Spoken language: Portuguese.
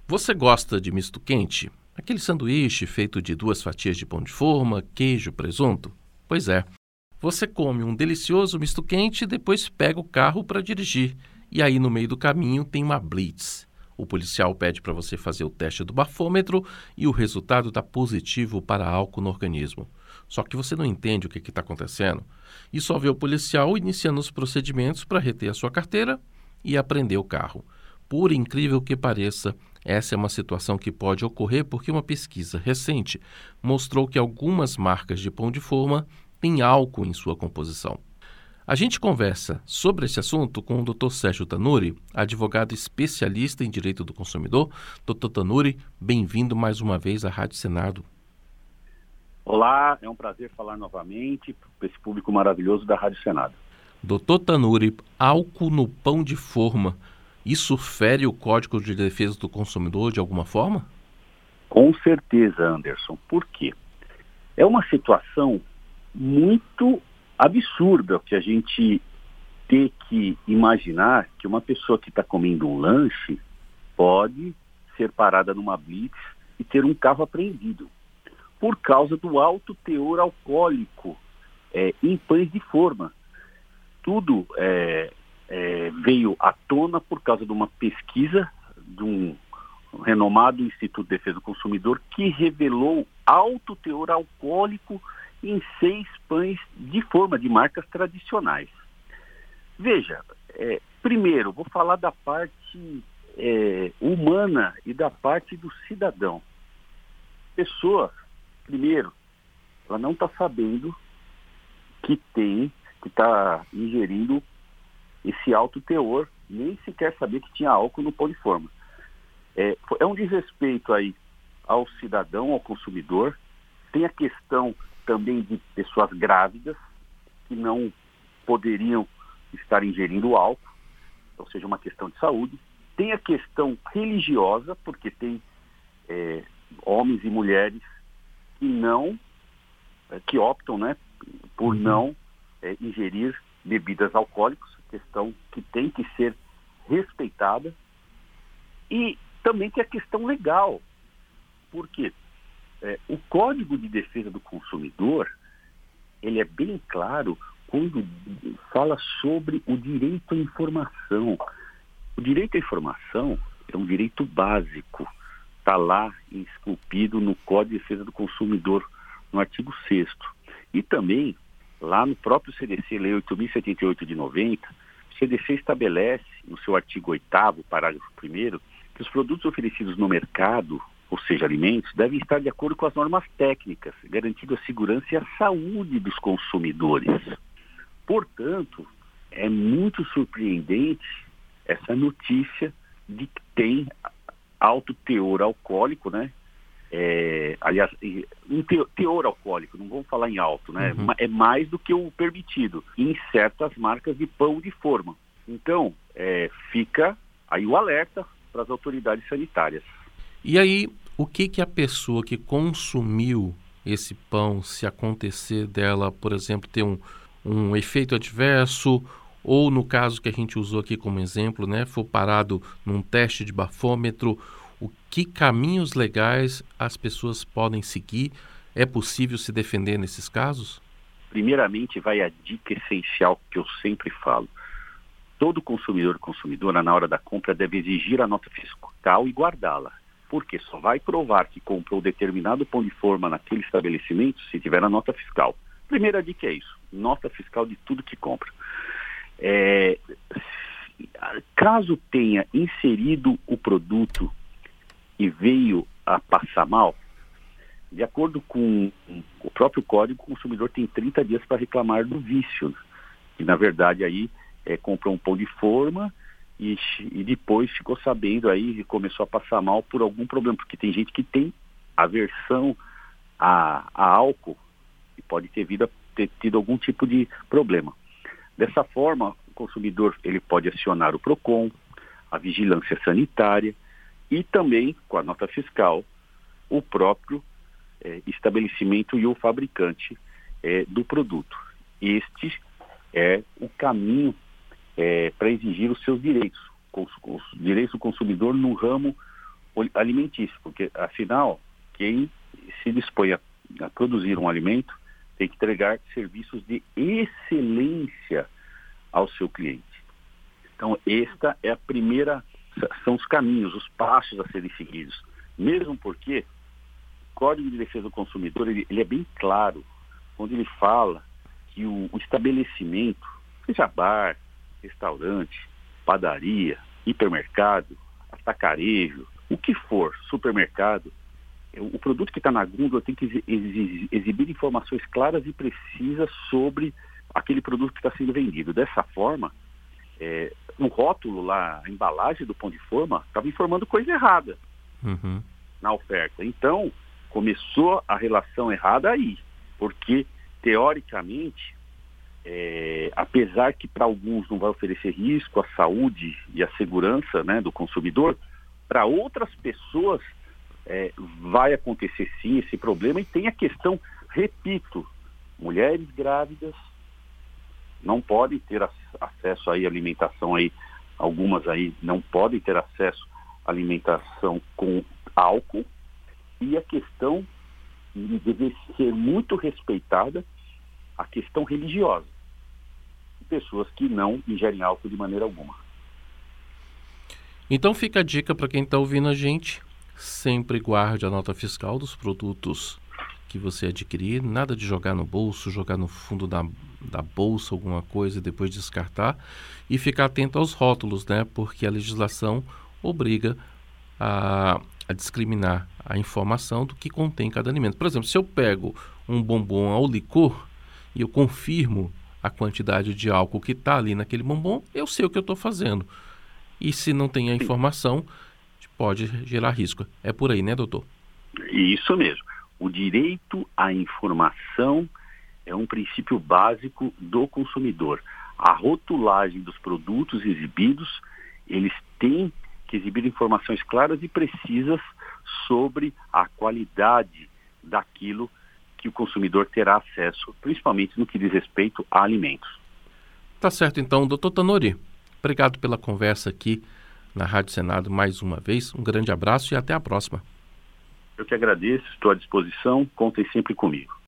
Você gosta de misto quente? Aquele sanduíche feito de 2 fatias de pão de forma, queijo, presunto? Pois é. Você come um delicioso misto quente e depois pega o carro para dirigir. E aí, no meio do caminho, tem uma blitz. O policial pede para você fazer o teste do bafômetro e o resultado está positivo para álcool no organismo. Só que você não entende o que está acontecendo e só vê o policial iniciando os procedimentos para reter a sua carteira e apreender o carro. Por incrível que pareça, essa é uma situação que pode ocorrer porque uma pesquisa recente mostrou que algumas marcas de pão de forma têm álcool em sua composição. A gente conversa sobre esse assunto com o Dr. Sérgio Tanuri, advogado especialista em direito do consumidor. Dr. Tanuri, bem-vindo mais uma vez à Rádio Senado. Olá, é um prazer falar novamente para esse público maravilhoso da Rádio Senado. Dr. Tanuri, álcool no pão de forma, isso fere o Código de Defesa do Consumidor de alguma forma? Com certeza, Anderson. Por quê? É uma situação muito absurda que a gente ter que imaginar que uma pessoa que está comendo um lanche pode ser parada numa blitz e ter um carro apreendido por causa do alto teor alcoólico em pães de forma. Tudo veio à tona por causa de uma pesquisa de um renomado Instituto de Defesa do Consumidor que revelou alto teor alcoólico em 6 pães de forma de marcas tradicionais. Veja, primeiro, vou falar da parte humana e da parte do cidadão. Pessoa, primeiro, ela não está sabendo que está ingerindo esse alto teor, nem sequer sabia que tinha álcool no pão de forma. É um desrespeito aí ao cidadão, ao consumidor. Tem a questão também de pessoas grávidas que não poderiam estar ingerindo álcool, ou seja, uma questão de saúde. Tem a questão religiosa, porque tem homens e mulheres que optam, por não ingerir bebidas alcoólicas, questão que tem que ser respeitada. E também tem a questão legal, porque o Código de Defesa do Consumidor, ele é bem claro quando fala sobre o direito à informação. O direito à informação é um direito básico, está lá esculpido no Código de Defesa do Consumidor, no artigo 6º. E também, lá no próprio CDC, Lei 8.078 de 90, o CDC estabelece, no seu artigo 8º, parágrafo 1º, que os produtos oferecidos no mercado, ou seja, alimentos, devem estar de acordo com as normas técnicas, garantindo a segurança e a saúde dos consumidores. Portanto, é muito surpreendente essa notícia de que tem alto teor alcoólico, aliás, um teor alcoólico, não vamos falar em alto, É mais do que o permitido em certas marcas de pão de forma. Então, fica aí o alerta para as autoridades sanitárias. E aí, o que a pessoa que consumiu esse pão, se acontecer dela, por exemplo, ter um efeito adverso, ou no caso que a gente usou aqui como exemplo, for parado num teste de bafômetro, que caminhos legais as pessoas podem seguir? É possível se defender nesses casos? Primeiramente, vai a dica essencial que eu sempre falo. Todo consumidora, na hora da compra, deve exigir a nota fiscal e guardá-la. Porque só vai provar que comprou determinado pão de forma naquele estabelecimento se tiver a nota fiscal. Primeira dica é isso, nota fiscal de tudo que compra. Caso tenha inserido o produto e veio a passar mal, de acordo com o próprio código, o consumidor tem 30 dias para reclamar do vício. E, na verdade, aí comprou um pão de forma e depois ficou sabendo aí e começou a passar mal por algum problema, porque tem gente que tem aversão a álcool e pode ter tido algum tipo de problema. Dessa forma, o consumidor ele pode acionar o PROCON, a vigilância sanitária e também, com a nota fiscal, o próprio estabelecimento e o fabricante do produto. Este é o caminho para exigir os seus direitos, os direitos do consumidor no ramo alimentício, porque, afinal, quem se dispõe a produzir um alimento tem que entregar serviços de excelência ao seu cliente. Então, esta é a primeira, são os caminhos, os passos a serem seguidos. Mesmo porque o Código de Defesa do Consumidor, ele é bem claro, quando ele fala que o estabelecimento, seja bar, restaurante, padaria, hipermercado, atacarejo, o que for, supermercado, o produto que está na gôndola tem que exibir informações claras e precisas sobre aquele produto que está sendo vendido. Dessa forma, no rótulo lá, a embalagem do Pão de Forma estava informando coisa errada na oferta. Então, começou a relação errada aí, porque, teoricamente, apesar que para alguns não vai oferecer risco à saúde e à segurança, né, do consumidor, para outras pessoas vai acontecer sim esse problema. E tem a questão, repito, mulheres grávidas não podem ter acesso aí à alimentação, aí, algumas aí não podem ter acesso à alimentação com álcool, e a questão deve ser muito respeitada, a questão religiosa. Pessoas que não ingerem álcool de maneira alguma. Então fica a dica para quem está ouvindo a gente: sempre guarde a nota fiscal dos produtos que você adquirir, nada de jogar no bolso, jogar no fundo da bolsa alguma coisa e depois descartar, e ficar atento aos rótulos, né? Porque a legislação obriga a discriminar a informação do que contém cada alimento. Por exemplo, se eu pego um bombom ao licor e eu confirmo a quantidade de álcool que está ali naquele bombom, eu sei o que eu estou fazendo. E se não tem a informação, pode gerar risco. É por aí, né, doutor? Isso mesmo. O direito à informação é um princípio básico do consumidor. A rotulagem dos produtos exibidos, eles têm que exibir informações claras e precisas sobre a qualidade daquilo que o consumidor terá acesso, principalmente no que diz respeito a alimentos. Tá certo, então, doutor Tanuri. Obrigado pela conversa aqui na Rádio Senado mais uma vez. Um grande abraço e até a próxima. Eu que agradeço, estou à disposição, contem sempre comigo.